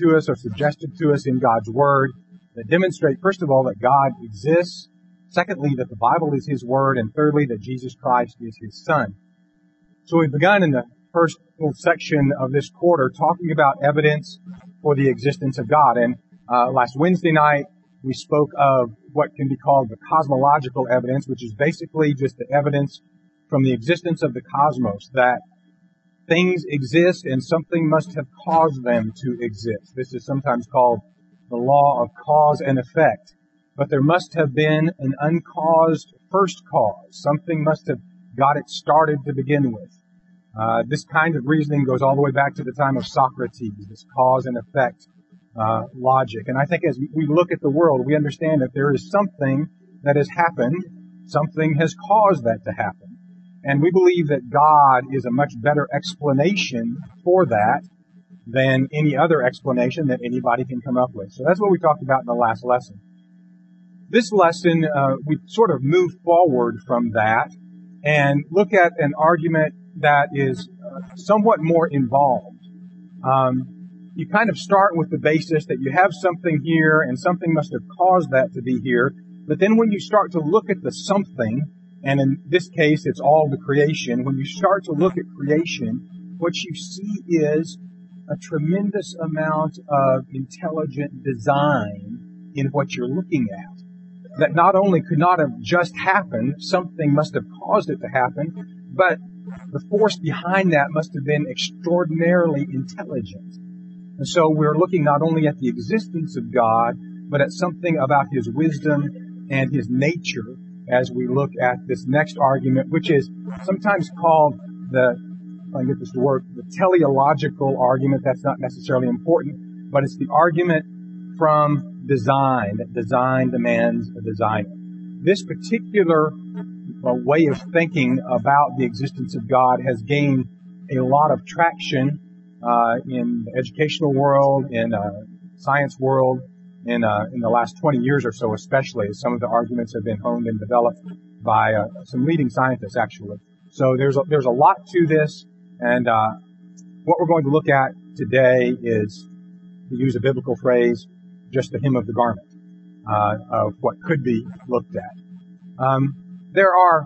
to us or suggested to us in God's Word that demonstrate, first of all, that God exists, secondly, that the Bible is His Word, and thirdly, that Jesus Christ is His Son. So we've begun in the first little section of this quarter talking about evidence for the existence of God. And last Wednesday night, we spoke of what can be called the cosmological evidence, which is basically just the evidence from the existence of the cosmos, that things exist and something must have caused them to exist. This is sometimes called the law of cause and effect. But there must have been an uncaused first cause. Something must have got it started to begin with. This kind of reasoning goes all the way back to the time of Socrates, this cause and effect logic. And I think as we look at the world, we understand that there is something that has happened. Something has caused that to happen. And we believe that God is a much better explanation for that than any other explanation that anybody can come up with. So that's what we talked about in the last lesson. This lesson, we sort of move forward from that and look at an argument that is somewhat more involved. You kind of start with the basis that you have something here and something must have caused that to be here. But then when you start to look at the something, and in this case it's all the creation, when you start to look at creation, what you see is a tremendous amount of intelligent design in what you're looking at. That not only could not have just happened, something must have caused it to happen, but the force behind that must have been extraordinarily intelligent. And so we're looking not only at the existence of God, but at something about His wisdom and His nature as we look at this next argument, which is sometimes called the teleological argument. That's not necessarily important, but it's the argument from design, that design demands a designer. This particular way of thinking about the existence of God has gained a lot of traction in the educational world, in the science world, in the last 20 years or so, especially, as some of the arguments have been honed and developed by some leading scientists, actually. So there's a lot to this, and what we're going to look at today is, to use a biblical phrase, just the hem of the garment of what could be looked at. There are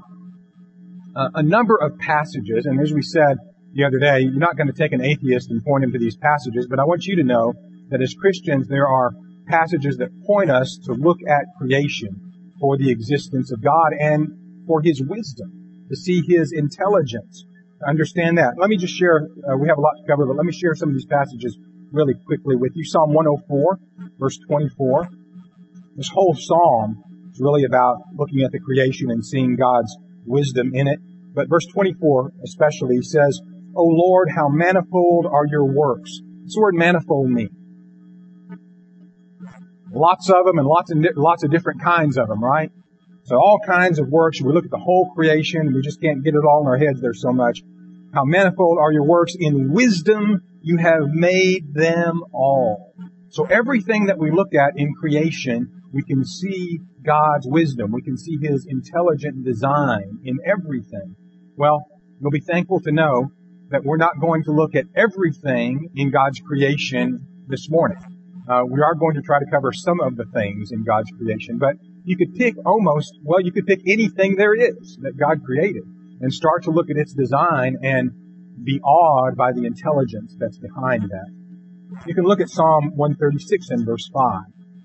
a number of passages, and as we said the other day, you're not going to take an atheist and point him to these passages, but I want you to know that as Christians, there are passages that point us to look at creation for the existence of God and for His wisdom, to see His intelligence, to understand that. Let me just share, we have a lot to cover, but let me share some of these passages really quickly with you. Psalm 104, verse 24. This whole psalm is really about looking at the creation and seeing God's wisdom in it. But verse 24 especially says, O Lord, how manifold are your works. What's the word manifold mean? Lots of them and lots of different kinds of them, right? So all kinds of works. We look at the whole creation. We just can't get it all in our heads. There's so much. How manifold are your works. In wisdom you have made them all. So everything that we look at in creation, we can see God's wisdom. We can see His intelligent design in everything. Well, you'll be thankful to know that we're not going to look at everything in God's creation this morning. We are going to try to cover some of the things in God's creation, but you could pick anything there is that God created and start to look at its design and be awed by the intelligence that's behind that. You can look at Psalm 136 and verse 5.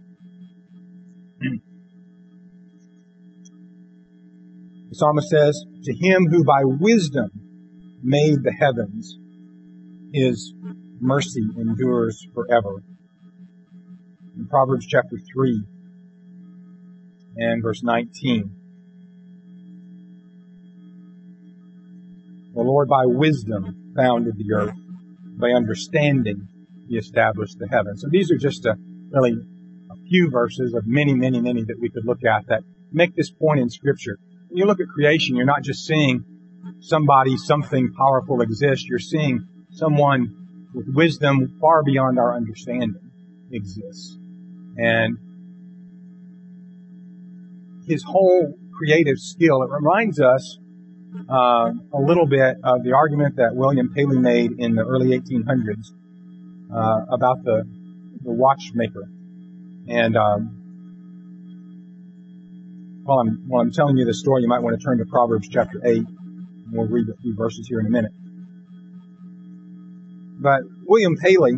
The psalmist says, to Him who by wisdom made the heavens, His mercy endures forever. In Proverbs chapter 3 and verse 19. The Lord by wisdom founded the earth. By understanding He established the heavens. So these are just really a few verses of many, many, many that we could look at that make this point in Scripture. When you look at creation, you're not just seeing something powerful exist. You're seeing someone with wisdom far beyond our understanding exists. And His whole creative skill, it reminds us a little bit of the argument that William Paley made in the early 1800s about the the watchmaker. And while I'm telling you this story, you might want to turn to Proverbs chapter 8. And we'll read a few verses here in a minute. But William Paley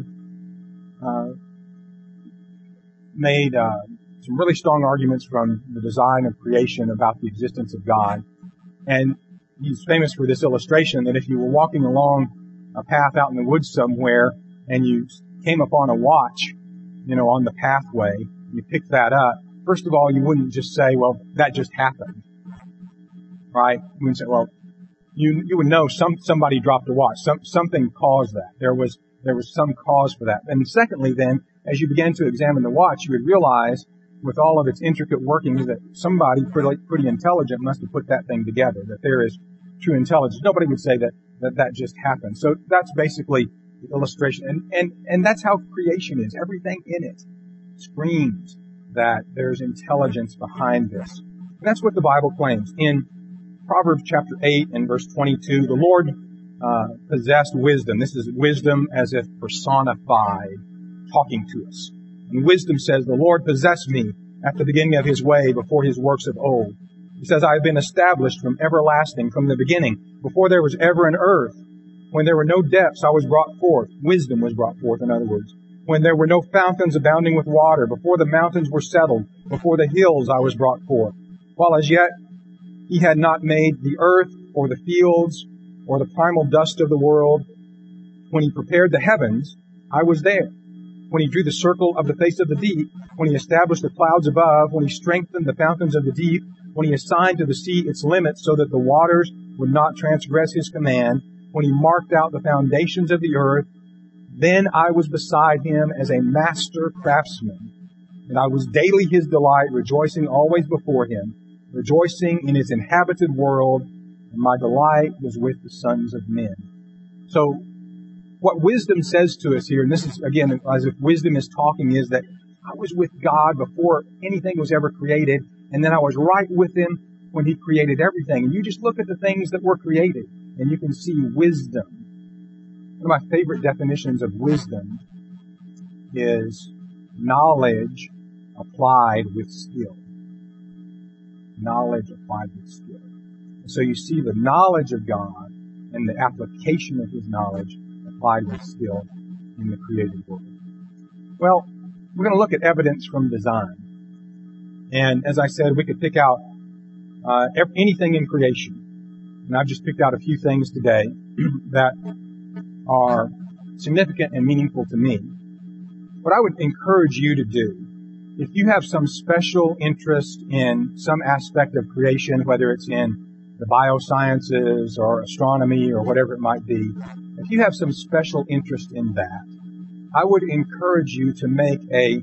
made some really strong arguments from the design of creation about the existence of God. And he's famous for this illustration that if you were walking along a path out in the woods somewhere and you came upon a watch, on the pathway, you picked that up, first of all, you wouldn't just say, well, that just happened. Right? You wouldn't say, well, you would know somebody dropped a watch. Something caused that. There was some cause for that. And secondly, then, as you began to examine the watch, you would realize, with all of its intricate workings, that somebody pretty intelligent must have put that thing together, that there is true intelligence. Nobody would say that just happened. So that's basically the illustration. And that's how creation is. Everything in it screams that there's intelligence behind this. And that's what the Bible claims. In Proverbs chapter 8 and verse 22, the Lord possessed wisdom. This is wisdom as if personified, talking to us. And wisdom says, the Lord possessed me at the beginning of his way before his works of old. He says, I have been established from everlasting, from the beginning, before there was ever an earth. When there were no depths, I was brought forth. Wisdom was brought forth, in other words. When there were no fountains abounding with water, before the mountains were settled, before the hills I was brought forth. While as yet he had not made the earth or the fields or the primal dust of the world, when he prepared the heavens, I was there. When he drew the circle of the face of the deep, when he established the clouds above, when he strengthened the fountains of the deep, when he assigned to the sea its limits so that the waters would not transgress his command, when he marked out the foundations of the earth, then I was beside him as a master craftsman, and I was daily his delight, rejoicing always before him, rejoicing in his inhabited world, and my delight was with the sons of men. So, what wisdom says to us here, and this is, again, as if wisdom is talking, is that I was with God before anything was ever created, and then I was right with him when he created everything. And you just look at the things that were created, and you can see wisdom. One of my favorite definitions of wisdom is knowledge applied with skill. Knowledge applied with skill. So you see the knowledge of God and the application of his knowledge applied with skill in the created world. Well, we're going to look at evidence from design. And as I said, we could pick out anything in creation. And I've just picked out a few things today that are significant and meaningful to me. What I would encourage you to do, if you have some special interest in some aspect of creation, whether it's in the biosciences or astronomy or whatever it might be, if you have some special interest in that, I would encourage you to make a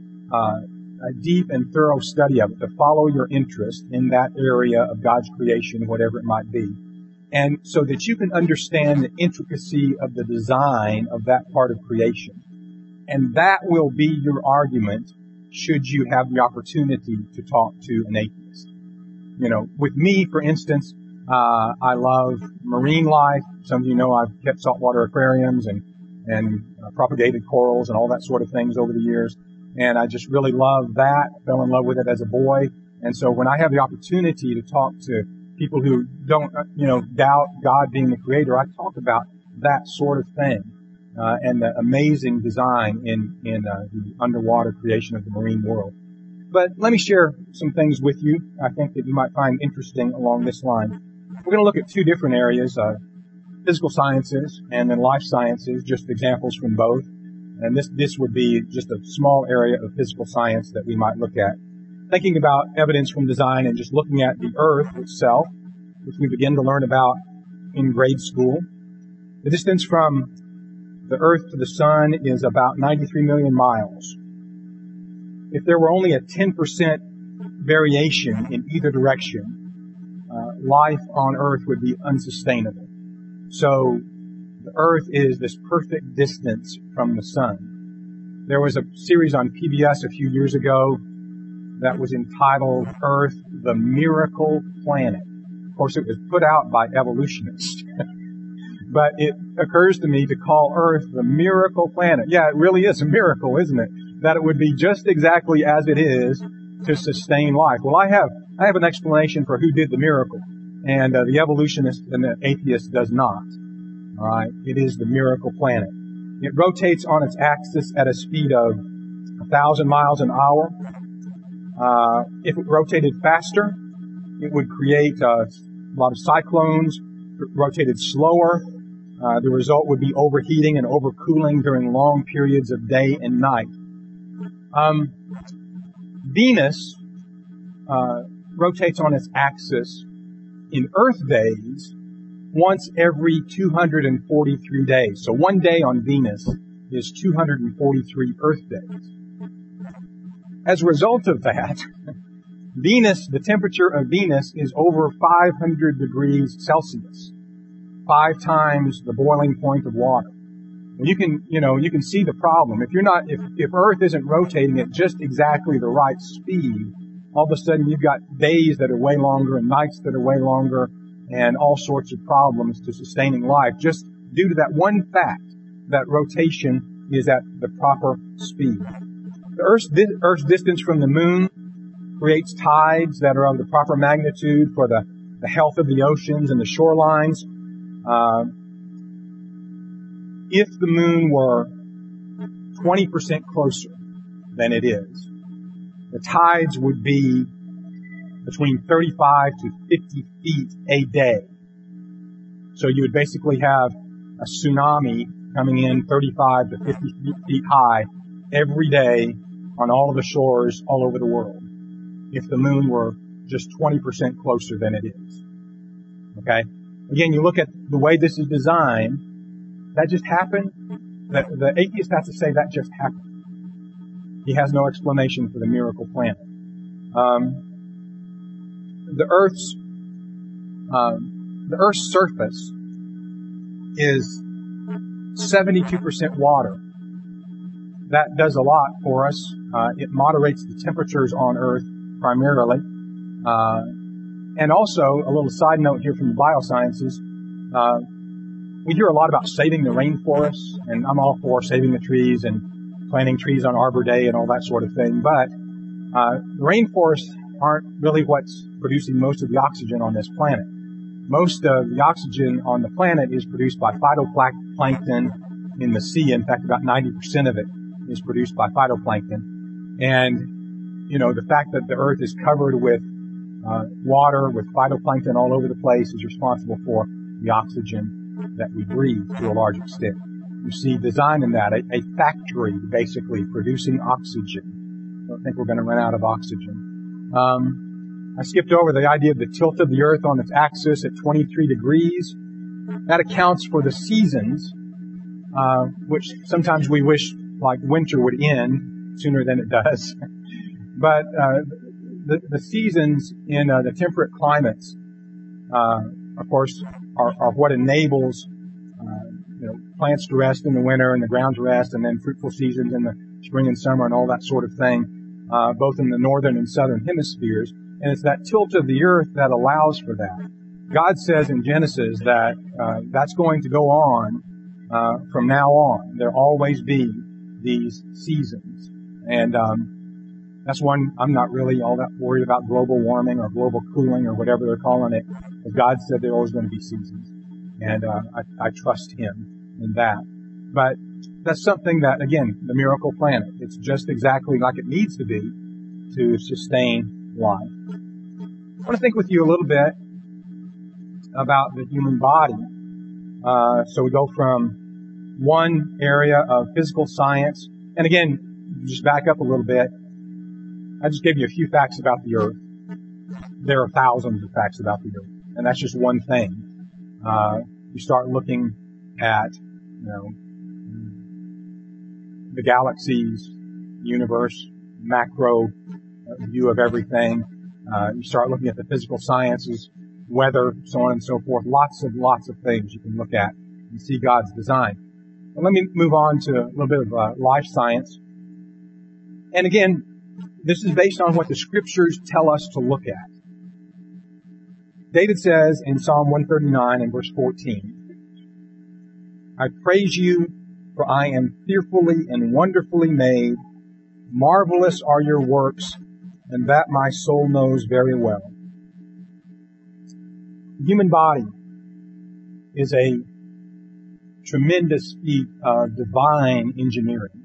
deep and thorough study of it, to follow your interest in that area of God's creation, whatever it might be. And so that you can understand the intricacy of the design of that part of creation. And that will be your argument should you have the opportunity to talk to an atheist. With me, for instance, I love marine life. Some of you know I've kept saltwater aquariums and propagated corals and all that sort of things over the years. And I just really love that. Fell in love with it as a boy. And so when I have the opportunity to talk to people who don't, doubt God being the creator, I talk about that sort of thing, and the amazing design in the underwater creation of the marine world. But let me share some things with you I think that you might find interesting along this line. We're going to look at two different areas, physical sciences and then life sciences, just examples from both. And this would be just a small area of physical science that we might look at. Thinking about evidence from design and just looking at the earth itself, which we begin to learn about in grade school. The distance from the earth to the sun is about 93 million miles. If there were only a 10% variation in either direction, life on earth would be unsustainable. So the earth is this perfect distance from the sun. There was a series on PBS a few years ago that was entitled Earth, the Miracle Planet. Of course, it was put out by evolutionists. But it occurs to me to call Earth the miracle planet. Yeah, it really is a miracle, isn't it? That it would be just exactly as it is to sustain life. Well, I have an explanation for who did the miracle. And the evolutionist and the atheist does not. All right. It is the miracle planet. It rotates on its axis at a speed of 1,000 miles an hour. If it rotated faster, it would create a lot of cyclones. If it rotated slower, the result would be overheating and overcooling during long periods of day and night. Venus rotates on its axis in Earth days once every 243 days. So one day on Venus is 243 Earth days. As a result of that, the temperature of Venus is over 500 degrees Celsius, 5 times the boiling point of water. You can see the problem. If Earth isn't rotating at just exactly the right speed, all of a sudden you've got days that are way longer and nights that are way longer and all sorts of problems to sustaining life just due to that one fact that rotation is at the proper speed. The Earth's distance from the moon creates tides that are of the proper magnitude for the health of the oceans and the shorelines. If the moon were 20% closer than it is, the tides would be between 35 to 50 feet a day. So you would basically have a tsunami coming in 35 to 50 feet high every day on all of the shores all over the world if the moon were just 20% closer than it is. Okay? Again, you look at the way this is designed, that just happened. The atheist has to say that just happened. He has no explanation for the miracle planet. The Earth's surface is 72% water. That does a lot for us. It moderates the temperatures on Earth primarily. And also, a little side note here from the biosciences, we hear a lot about saving the rainforests, and I'm all for saving the trees and planting trees on Arbor Day and all that sort of thing, but the rainforests aren't really what's producing most of the oxygen on this planet. Most of the oxygen on the planet is produced by phytoplankton in the sea. In fact, about 90% of it is produced by phytoplankton. And, the fact that the Earth is covered with water, with phytoplankton all over the place is responsible for the oxygen that we breathe to a large extent. You see design in that, a factory basically producing oxygen. I don't think we're going to run out of oxygen. I skipped over the idea of the tilt of the Earth on its axis at 23 degrees. That accounts for the seasons, which sometimes we wish like winter would end sooner than it does. But the seasons in the temperate climates, of course, are what enables plants to rest in the winter and the ground to rest, and then fruitful seasons in the spring and summer and all that sort of thing, both in the northern and southern hemispheres. And it's that tilt of the Earth that allows for that. God says in Genesis that that's going to go on from now on. There'll always be these seasons. And that's one I'm not really all that worried about global warming or global cooling or whatever they're calling it. But God said there are always going to be seasons. And I trust Him in that. But that's something that, again, the miracle planet, it's just exactly like it needs to be to sustain life. I want to think with you a little bit about the human body. So we go from one area of physical science, and again, just back up a little bit. I just gave you a few facts about the Earth. There are thousands of facts about the Earth, and that's just one thing. You start looking at, the galaxies, universe, macro view of everything. You start looking at the physical sciences, weather, so on and so forth. Lots of things you can look at and see God's design. Well, let me move on to a little bit of life science. And again, this is based on what the scriptures tell us to look at. David says in Psalm 139 and verse 14, I praise you, for I am fearfully and wonderfully made. Marvelous are your works, and that my soul knows very well. The human body is a tremendous feat of divine engineering.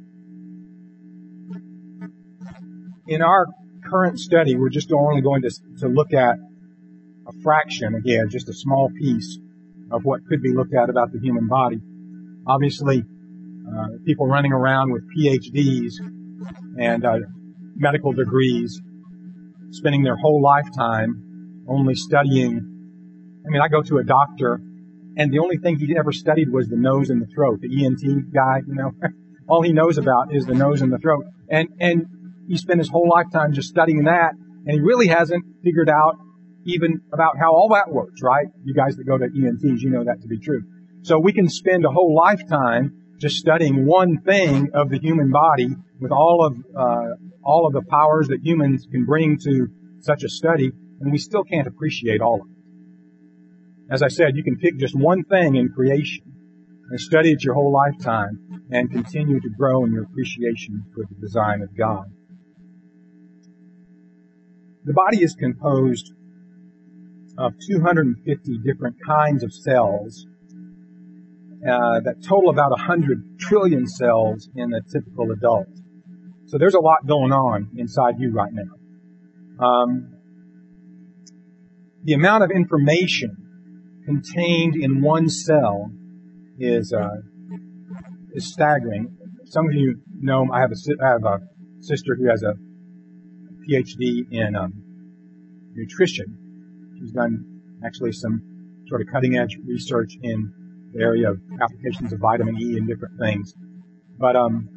In our current study, we're just only going to look at a fraction, again, just a small piece of what could be looked at about the human body. Obviously, people running around with PhDs and medical degrees, spending their whole lifetime only studying. I go to a doctor, and the only thing he ever studied was the nose and the throat. The ENT guy, all he knows about is the nose and the throat. And he spent his whole lifetime just studying that, and he really hasn't figured out even about how all that works, right? You guys that go to ENTs, you know that to be true. So we can spend a whole lifetime just studying one thing of the human body with all of the powers that humans can bring to such a study, and we still can't appreciate all of it. As I said, you can pick just one thing in creation and study it your whole lifetime and continue to grow in your appreciation for the design of God. The body is composed of 250 different kinds of cells that total about 100 trillion cells in a typical adult. So there's a lot going on inside you right now. The amount of information contained in one cell is staggering. Some of you know I have a sister who has a PhD in nutrition. She's done actually some sort of cutting edge research in the area of applications of vitamin E and different things. But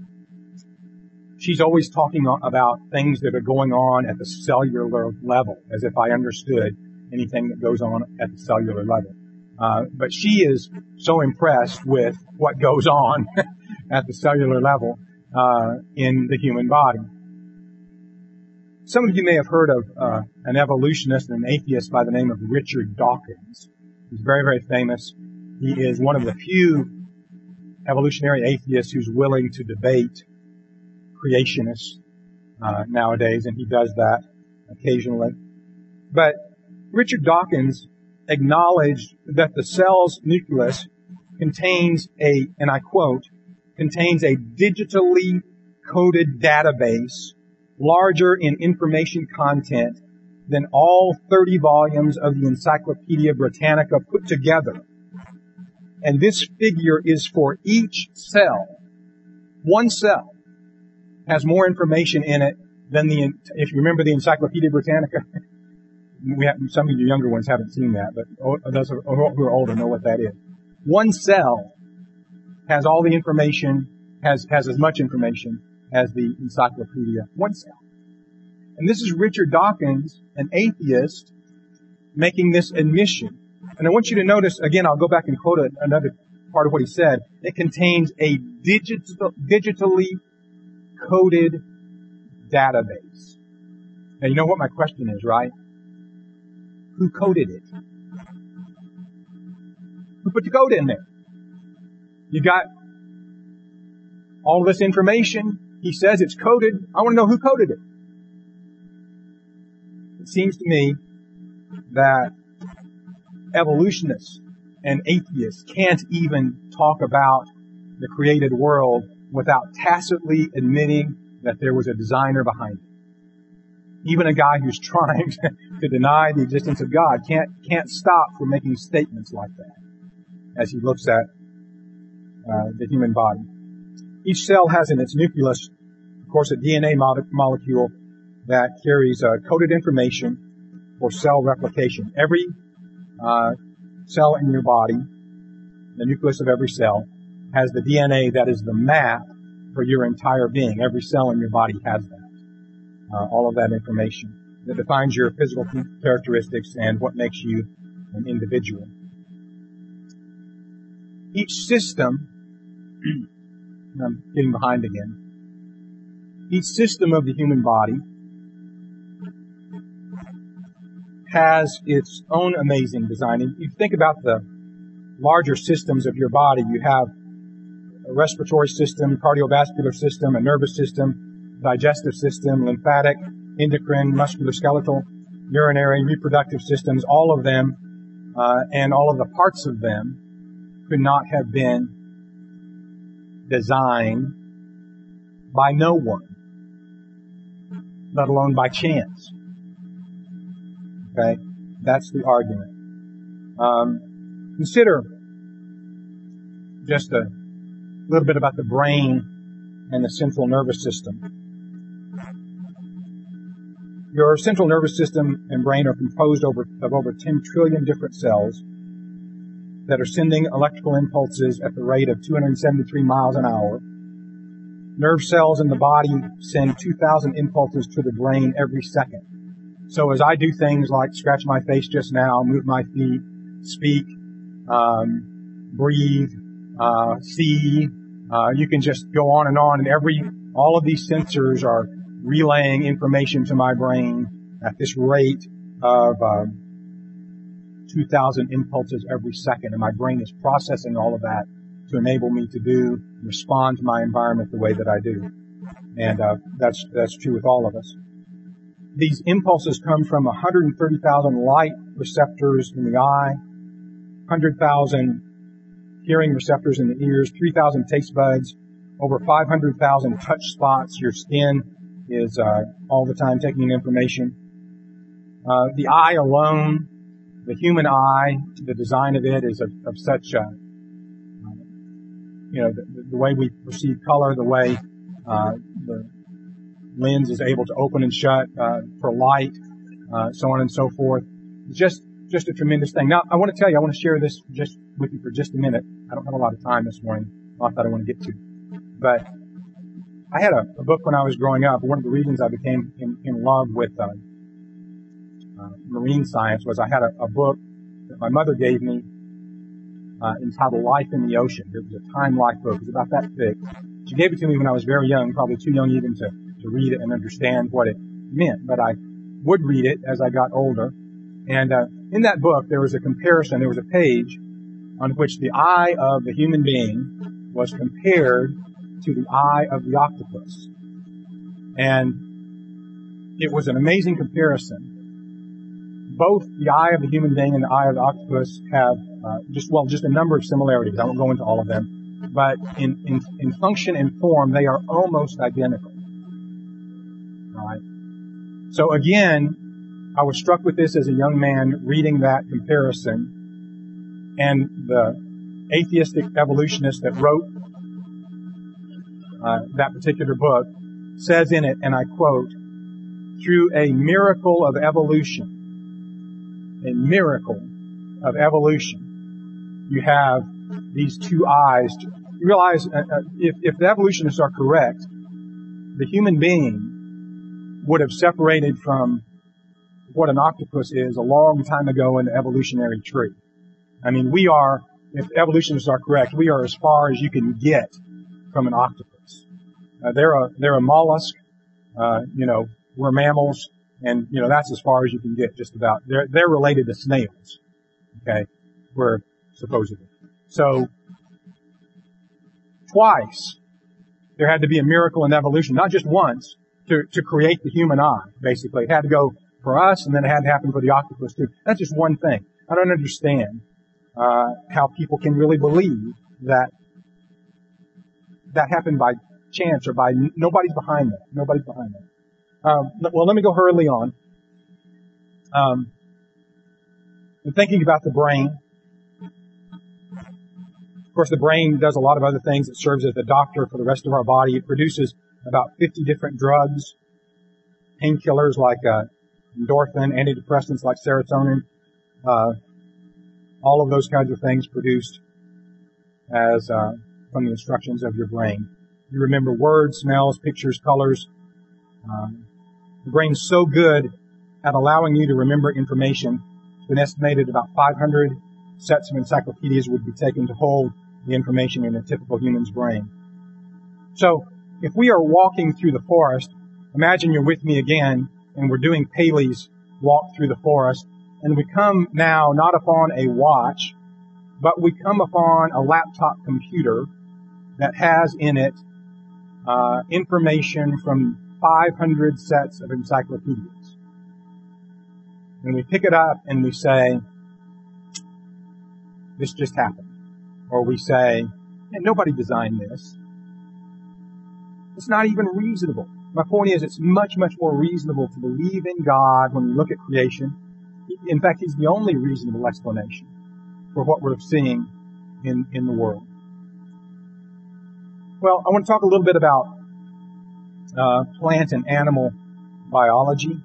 she's always talking about things that are going on at the cellular level, as if I understood anything that goes on at the cellular level. But she is so impressed with what goes on at the cellular level in the human body. Some of you may have heard of an evolutionist and an atheist by the name of Richard Dawkins. He's very, very famous. He is one of the few evolutionary atheists who's willing to debate creationists nowadays, and he does that occasionally. But Richard Dawkins acknowledged that the cell's nucleus contains and I quote, contains a digitally coded database larger in information content than all 30 volumes of the Encyclopedia Britannica put together. And this figure is for each cell. One cell has more information in it than if you remember the Encyclopedia Britannica. Some of you younger ones haven't seen that, but those who are older know what that is. One cell has all the information, has as much information as the encyclopedia. One cell. And this is Richard Dawkins, an atheist, making this admission. And I want you to notice, again, I'll go back and quote another part of what he said. It contains a digitally coded database. Now, you know what my question is, right? Who coded it? Who put the code in there? You got all this information. He says it's coded. I want to know who coded it. It seems to me that evolutionists and atheists can't even talk about the created world without tacitly admitting that there was a designer behind it. Even a guy who's trying to deny the existence of God can't stop from making statements like that as he looks at the human body. Each cell has in its nucleus, of course, a DNA molecule that carries coded information for cell replication. Every cell in your body, the nucleus of every cell, has the DNA that is the map for your entire being. Every cell in your body has that. All of that information that defines your physical characteristics and what makes you an individual. Each system, I'm getting behind again, each system of the human body has its own amazing design. And you think about the larger systems of your body. You have a respiratory system, cardiovascular system, a nervous system, digestive system, lymphatic, endocrine, musculoskeletal, urinary, reproductive systems, all of them, and all of the parts of them could not have been designed by no one, let alone by chance. Okay? That's the argument. Consider just a little bit about the brain and the central nervous system. Your central nervous system and brain are composed of over 10 trillion different cells that are sending electrical impulses at the rate of 273 miles an hour. Nerve cells in the body send 2,000 impulses to the brain every second. So as I do things like scratch my face just now, move my feet, speak, breathe, see, you can just go on, and all of these sensors are relaying information to my brain at this rate of 2,000 impulses every second, and my brain is processing all of that to enable me to respond to my environment the way that I do. And that's true with all of us. These impulses come from 130,000 light receptors in the eye, 100,000 hearing receptors in the ears, 3,000 taste buds, over 500,000 touch spots. Your skin is all the time taking in information. The eye alone, the human eye, the design of it is of such, the way we perceive color, the way the lens is able to open and shut for light, so on and so forth. Just a tremendous thing. Now, I want to share this just with you for just a minute. I don't have a lot of time this morning, a lot that I want to get to. But I had a book when I was growing up. One of the reasons I became in love with marine science was I had a book that my mother gave me entitled Life in the Ocean. It was a Time Life book. It was about that thick. She gave it to me when I was very young, probably too young even to read it and understand what it meant. But I would read it as I got older. And in that book, there was a comparison. There was a page on which the eye of the human being was compared to the eye of the octopus. And it was an amazing comparison. Both the eye of the human being and the eye of the octopus have just a number of similarities. I won't go into all of them. But in function and form, they are almost identical. All right. So again, I was struck with this as a young man reading that comparison, and the atheistic evolutionist that wrote that particular book says in it, and I quote, "Through a miracle of evolution, you have these two eyes." You realize, if the evolutionists are correct, the human being would have separated from what an octopus is a long time ago in the evolutionary tree. I mean, if evolutionists are correct, we are as far as you can get from an octopus. They're a mollusk. We're mammals, and that's as far as you can get. Just about. They're related to snails. Okay, we're supposedly. So twice there had to be a miracle in evolution, not just once, to create the human eye. Basically, it had to go for us, and then it had to happen for the octopus too. That's just one thing. I don't understand how people can really believe that happened by chance or by nobody's behind that. Nobody's behind that. Well, let me go hurriedly on. In thinking about the brain, of course, the brain does a lot of other things. It serves as the doctor for the rest of our body. It produces about 50 different drugs, painkillers like endorphin, antidepressants like serotonin, all of those kinds of things produced as from the instructions of your brain. You remember words, smells, pictures, colors. The brain's so good at allowing you to remember information. It's been estimated about 500 sets of encyclopedias would be taken to hold the information in a typical human's brain. So, if we are walking through the forest, imagine you're with me again, and we're doing Paley's walk through the forest, and we come now not upon a watch, but we come upon a laptop computer that has in it information from 500 sets of encyclopedias. And we pick it up and we say, this just happened. Or we say, nobody designed this. It's not even reasonable. My point is, it's much, much more reasonable to believe in God when we look at creation. In fact, He's the only reasonable explanation for what we're seeing in the world. Well, I want to talk a little bit about plant and animal biology.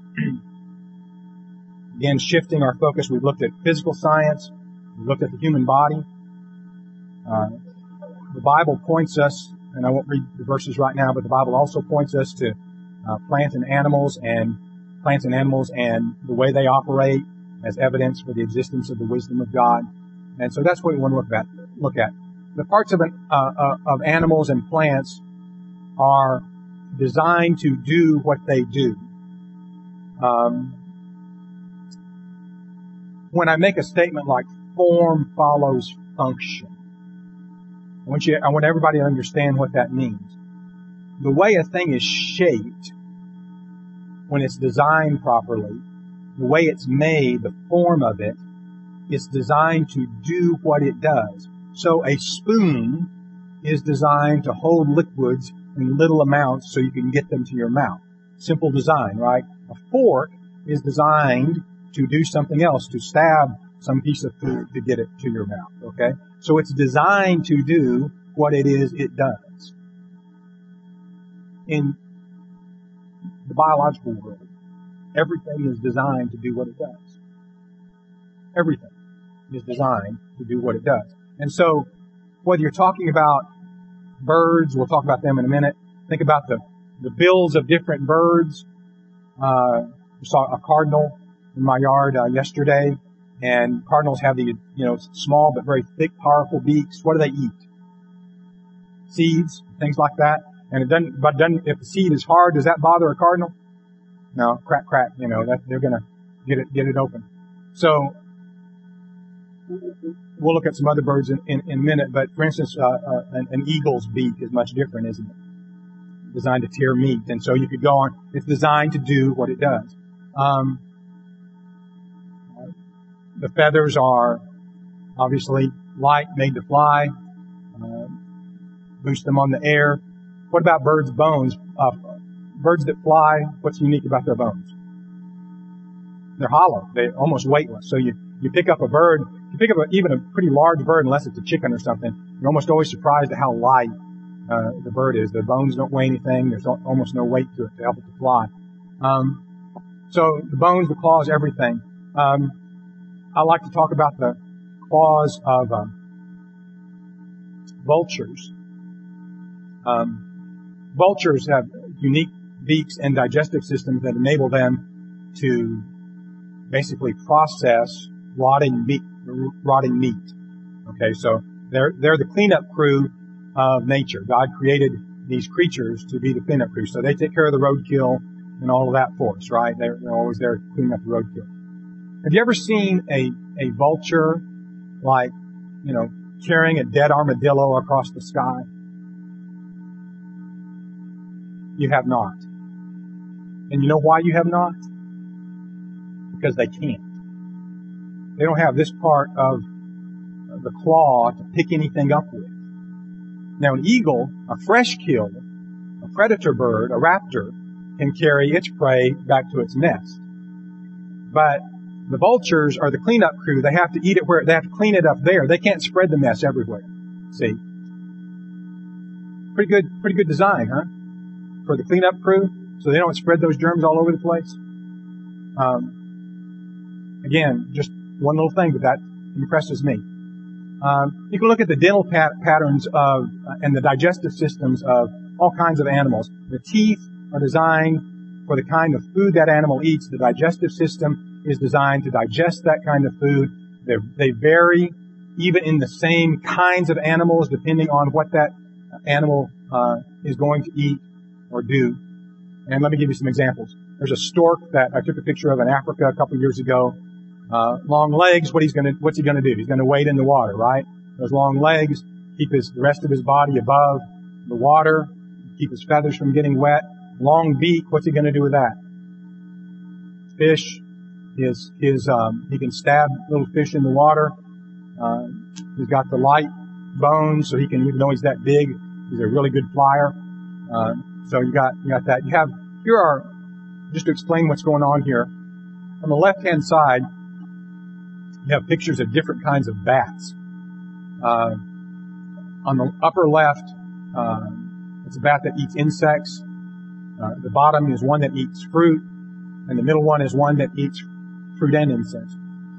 Again, shifting our focus, we've looked at physical science, we've looked at the human body. The Bible points us, and I won't read the verses right now, but the Bible also points us to plants and animals and the way they operate as evidence for the existence of the wisdom of God. And so that's what we want to look at. The parts of animals and plants are designed to do what they do. When I make a statement like form follows function, I want everybody to understand what that means. The way a thing is shaped, when it's designed properly, the way it's made, the form of it, it's designed to do what it does. So a spoon is designed to hold liquids in little amounts so you can get them to your mouth. Simple design, right? A fork is designed to do something else, to stab some piece of food to get it to your mouth, okay? So it's designed to do what it is it does. In the biological world, everything is designed to do what it does. Everything is designed to do what it does. And so, whether you're talking about birds, we'll talk about them in a minute. Think about the bills of different birds. I saw a cardinal in my yard yesterday, and cardinals have these, small but very thick, powerful beaks. What do they eat? Seeds, things like that. And if the seed is hard, does that bother a cardinal? No, crack, they're gonna get it open. So, we'll look at some other birds in a minute, but for instance, an eagle's beak is much different, isn't it? Designed to tear meat. And so you could go on, it's designed to do what it does. The feathers are obviously light, made to fly, boost them on the air. What about birds' bones? Birds that fly, what's unique about their bones? They're hollow. They're almost weightless. So you pick up a bird, you pick up even a pretty large bird, unless it's a chicken or something, you're almost always surprised at how light the bird is. The bones don't weigh anything. There's almost no weight to it to help it to fly. So the bones, the claws, everything. I like to talk about the claws of vultures. Vultures have unique beaks and digestive systems that enable them to basically process rotting meat. Okay, so they're the cleanup crew of nature. God created these creatures to be the cleanup crew, so they take care of the roadkill and all of that for us, right? They're always there to clean up the roadkill. Have you ever seen a vulture, like, carrying a dead armadillo across the sky? You have not. And you know why you have not? Because they can't. They don't have this part of the claw to pick anything up with. Now an eagle, a fresh kill, a predator bird, a raptor, can carry its prey back to its nest. But the vultures are the cleanup crew. They have to eat it they have to clean it up there. They can't spread the mess everywhere. See? Pretty good design, huh? For the cleanup crew, so they don't spread those germs all over the place. Again, just one little thing, but that impresses me. You can look at the dental patterns and the digestive systems of all kinds of animals. The teeth are designed for the kind of food that animal eats. The digestive system is designed to digest that kind of food. They vary even in the same kinds of animals depending on what that animal is going to eat or do. And let me give you some examples. There's a stork that I took a picture of in Africa a couple years ago. Long legs, what's he gonna do? He's gonna wade in the water, right? Those long legs keep the rest of his body above the water, keep his feathers from getting wet. Long beak, what's he gonna do with that? Fish, he can stab little fish in the water. He's got the light bones, so he can, even though he's that big, he's a really good flyer. So you got that. Here are, just to explain what's going on here. On the left-hand side, you have pictures of different kinds of bats. On the upper left, it's a bat that eats insects. The bottom is one that eats fruit, and the middle one is one that eats fruit and insects.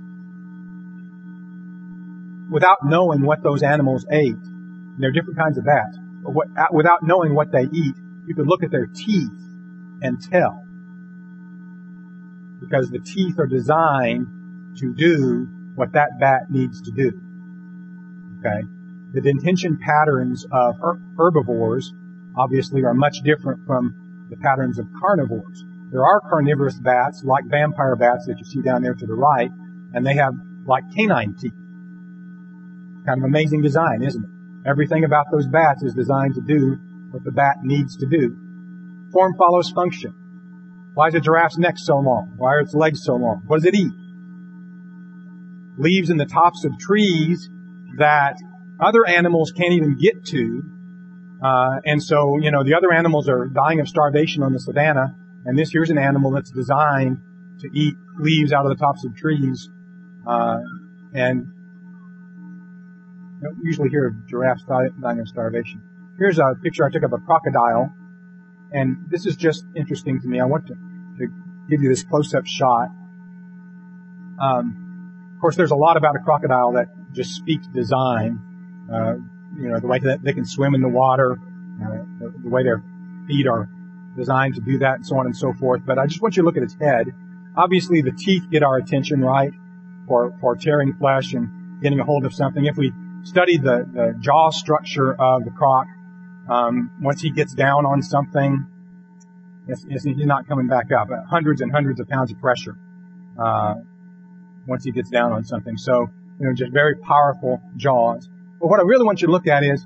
Without knowing what those animals ate, and they're different kinds of bats, but without knowing what they eat, you could look at their teeth and tell. Because the teeth are designed to do what that bat needs to do. Okay? The dentition patterns of herbivores obviously are much different from the patterns of carnivores. There are carnivorous bats, like vampire bats that you see down there to the right, and they have like canine teeth. Kind of amazing design, isn't it? Everything about those bats is designed to do what the bat needs to do. Form follows function. Why is a giraffe's neck so long? Why are its legs so long? What does it eat? Leaves in the tops of trees that other animals can't even get to. And so, the other animals are dying of starvation on the savannah, and here's an animal that's designed to eat leaves out of the tops of trees. And you don't usually hear of giraffes dying of starvation. Here's a picture I took of a crocodile, and this is just interesting to me. I want to give you this close-up shot. Of course, there's a lot about a crocodile that just speaks design. The way that they can swim in the water, the way their feet are designed to do that, and so on and so forth. But I just want you to look at its head. Obviously, the teeth get our attention, right, for tearing flesh and getting a hold of something. If we study the jaw structure of the croc, once he gets down on something, he's not coming back up. Hundreds and hundreds of pounds of pressure once he gets down on something. So, just very powerful jaws. But what I really want you to look at is,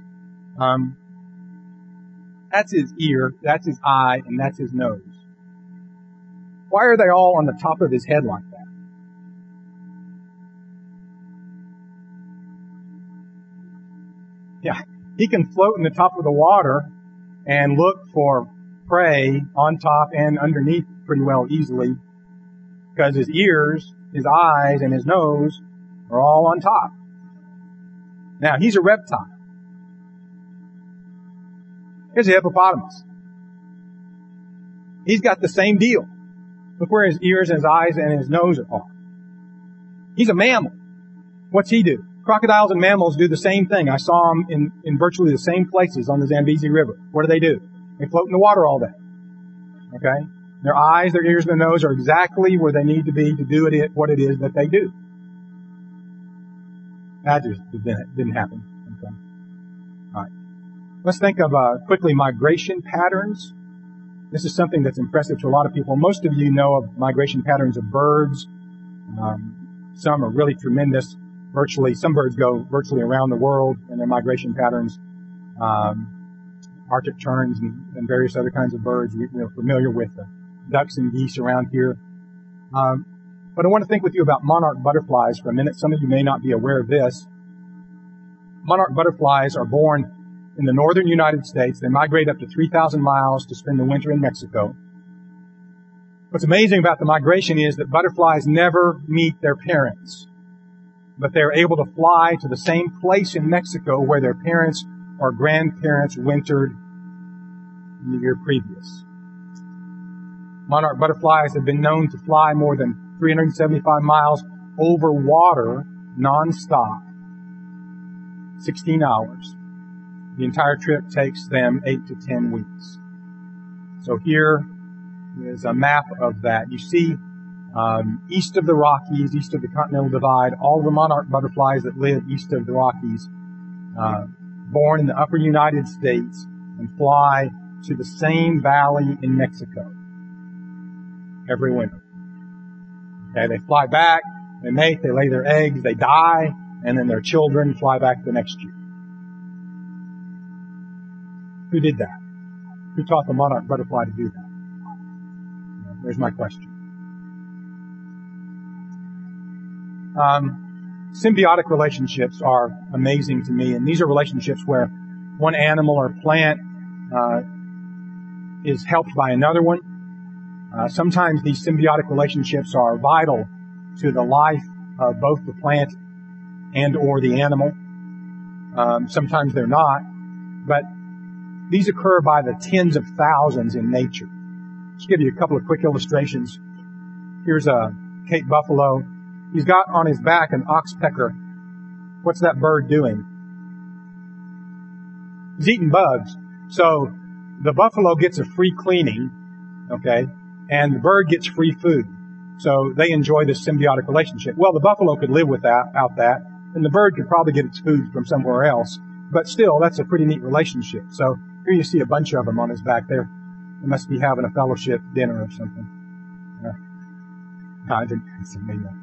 that's his ear, that's his eye, and that's his nose. Why are they all on the top of his head like that? Yeah, he can float in the top of the water and look for prey on top and underneath pretty well easily, because his ears, his eyes, and his nose are all on top. Now, he's a reptile. Here's a hippopotamus. He's got the same deal. Look where his ears and his eyes and his nose are. He's a mammal. What's he do? Crocodiles and mammals do the same thing. I saw them in virtually the same places on the Zambezi River. What do? They float in the water all day. Okay? Their eyes, their ears, and their nose are exactly where they need to be to do what it is that they do. That just didn't happen. Okay. All right. Let's think of quickly migration patterns. This is something that's impressive to a lot of people. Most of you know of migration patterns of birds. Some are really tremendous. Some birds go virtually around the world in their migration patterns. Arctic terns and various other kinds of birds. We're familiar with ducks and geese around here. But I want to think with you about monarch butterflies for a minute. Some of you may not be aware of this. Monarch butterflies are born in the northern United States. They migrate up to 3,000 miles to spend the winter in Mexico. What's amazing about the migration is that butterflies never meet their parents, but they're able to fly to the same place in Mexico where their parents or grandparents wintered in the year previous. Monarch butterflies have been known to fly more than 375 miles over water nonstop, 16 hours. The entire trip takes them 8 to 10 weeks. So here is a map of that. You see, east of the Rockies, east of the Continental Divide, all the monarch butterflies that live east of the Rockies, born in the upper United States and fly to the same valley in Mexico every winter. Okay, they fly back, They mate, they lay their eggs, they die, and then their children fly back the next year. Who did that? Who taught the monarch butterfly to do that? There's my question. Symbiotic relationships are amazing to me, and these are relationships where one animal or plant is helped by another one. Sometimes these symbiotic relationships are vital to the life of both the plant and or the animal. Sometimes they're not, but these occur by the tens of thousands in nature. Just give you a couple of quick illustrations. Here's a Cape buffalo. He's got on his back an oxpecker. What's that bird doing? He's eating bugs. So the buffalo gets a free cleaning, okay, and the bird gets free food. So they enjoy this symbiotic relationship. Well, the buffalo could live without that, and the bird could probably get its food from somewhere else. But still, that's a pretty neat relationship. So here you see a bunch of them on his back there. They must be having a fellowship dinner or something. No, I didn't mean that.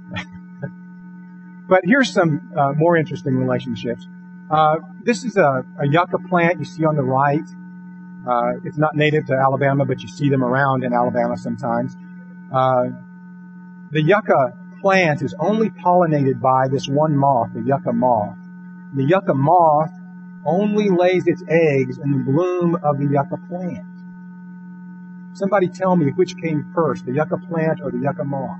But here's some more interesting relationships. This is a yucca plant you see on the right. It's not native to Alabama, but you see them around in Alabama sometimes. The yucca plant is only pollinated by this one moth, the yucca moth. The yucca moth only lays its eggs in the bloom of the yucca plant. Somebody tell me which came first, the yucca plant or the yucca moth?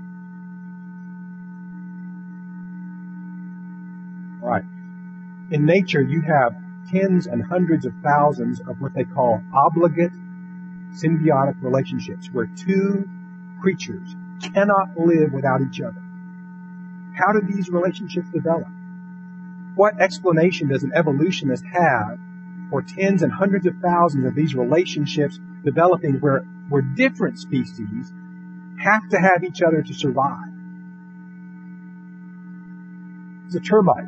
All right. In nature, you have tens and hundreds of thousands of what they call obligate symbiotic relationships, where two creatures cannot live without each other. How do these relationships develop? What explanation does an evolutionist have for tens and hundreds of thousands of these relationships developing where different species have to have each other to survive? Does a termite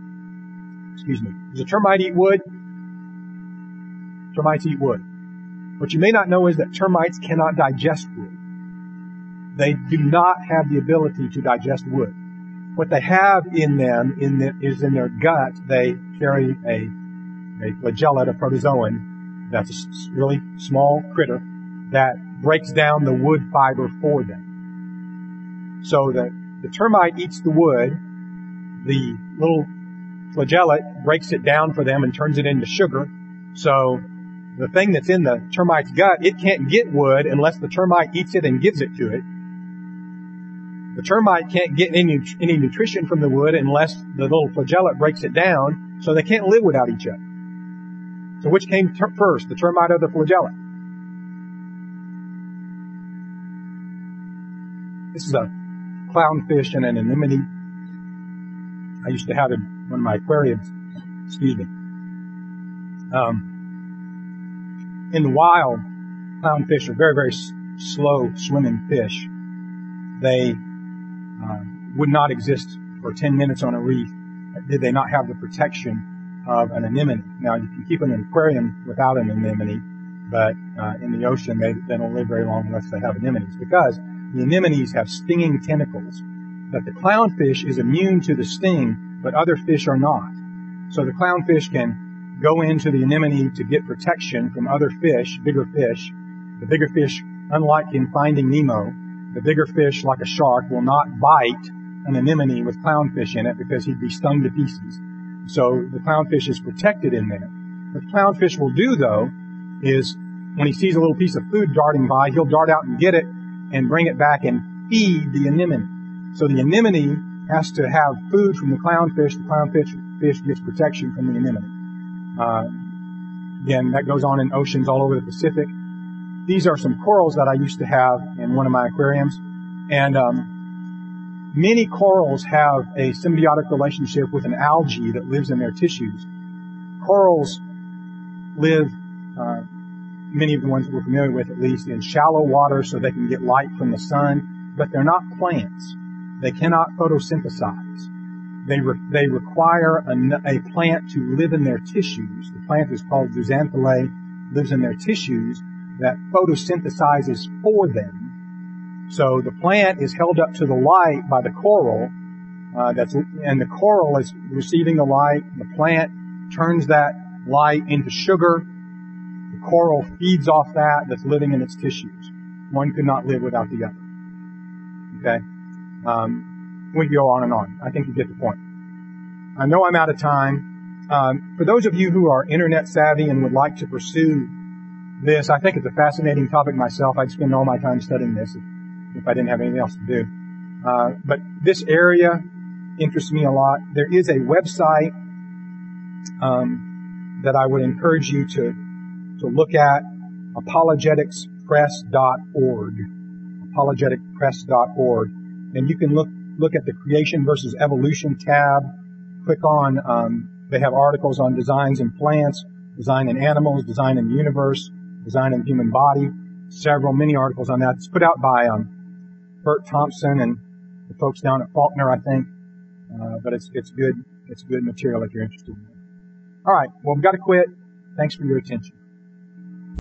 eat wood? Termites eat wood. What you may not know is that termites cannot digest wood. They do not have the ability to digest wood. What they have in them is in their gut, they carry a flagellate, a protozoan, that's a really small critter that breaks down the wood fiber for them. So the termite eats the wood, the little flagellate breaks it down for them and turns it into sugar. So the thing that's in the termite's gut, it can't get wood unless the termite eats it and gives it to it. The termite can't get any nutrition from the wood unless the little flagellate breaks it down, so they can't live without each other. So which came first, the termite or the flagellate? This is a clownfish and an anemone. I used to have it in one of my aquariums. In the wild, clownfish are very, very slow swimming fish. They would not exist for 10 minutes on a reef did they not have the protection of an anemone. Now, you can keep an aquarium without an anemone, but in the ocean, they don't live very long unless they have anemones, because the anemones have stinging tentacles. But the clownfish is immune to the sting, but other fish are not. So the clownfish can go into the anemone to get protection from other fish, bigger fish. The bigger fish, unlike in Finding Nemo, the bigger fish, like a shark, will not bite an anemone with clownfish in it because he'd be stung to pieces. So the clownfish is protected in there. What the clownfish will do, though, is when he sees a little piece of food darting by, he'll dart out and get it and bring it back and feed the anemone. So the anemone has to have food from the clownfish. The clownfish gets protection from the anemone. Again, that goes on in oceans all over the Pacific. These are some corals that I used to have in one of my aquariums. And many corals have a symbiotic relationship with an algae that lives in their tissues. Corals live, many of the ones that we're familiar with at least, in shallow water so they can get light from the sun, but they're not plants. They cannot photosynthesize. They require a plant to live in their tissues. The plant is called Zooxanthellae, lives in their tissues, that photosynthesizes for them So the plant is held up to the light by the coral, and the coral is receiving the light. The plant turns that light into sugar. The coral feeds off that's living in its tissues. One could not live without the other. Okay? We can go on and on. I think you get the point. I know I'm out of time. For those of you who are internet savvy and would like to pursue this, I think it's a fascinating topic myself. I'd spend all my time studying this if I didn't have anything else to do. But this area interests me a lot. There is a website that I would encourage you to look at, apologeticspress.org. apologeticspress.org. And you can look at the creation versus evolution tab. Click on, they have articles on designs in plants, design in animals, design in the universe, design in the human body. Many articles on that. It's put out by Bert Thompson and the folks down at Faulkner, I think. But it's good material if you're interested in it. All right. Well, we've got to quit. Thanks for your attention.